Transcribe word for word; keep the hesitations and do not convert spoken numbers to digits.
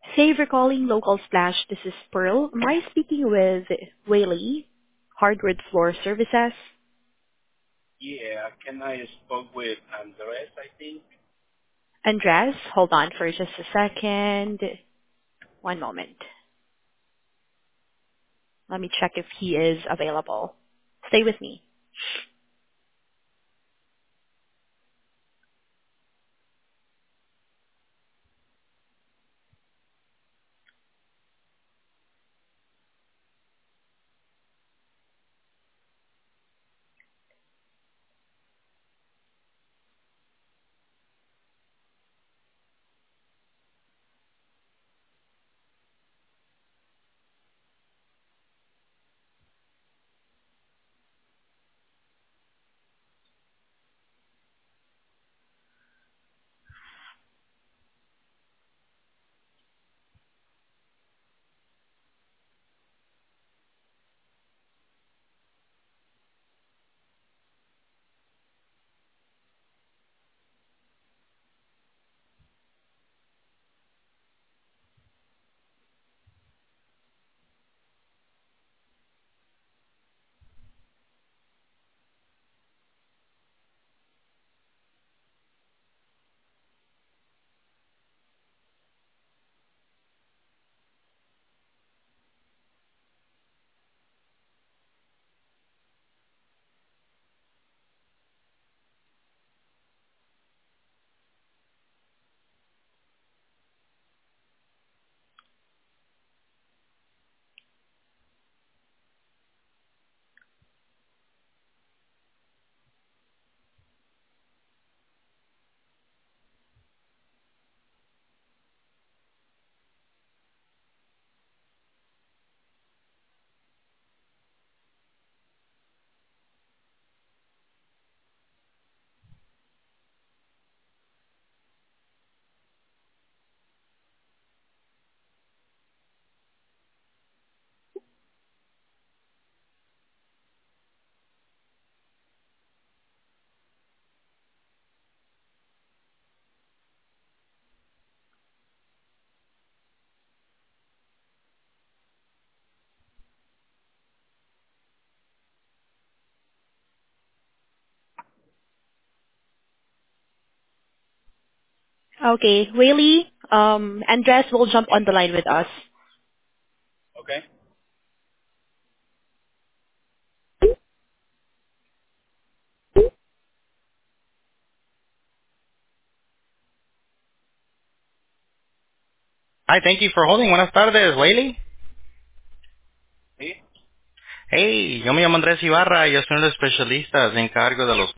Save for calling Local Splash. This is Pearl. Am I speaking with Whaley, Hardwood Floor Services? Yeah, can I spoke with Andres, I think? Andres, hold on for just a second. One moment. Let me check if he is available. Stay with me. Okay, Whaley, um, Andres will jump Yeah. on the line with us. Okay. Hi, thank you for holding. Buenas tardes, Whaley. ¿Sí? Hey, yo me llamo Andrés Ibarra y yo soy uno de los especialistas en cargo de los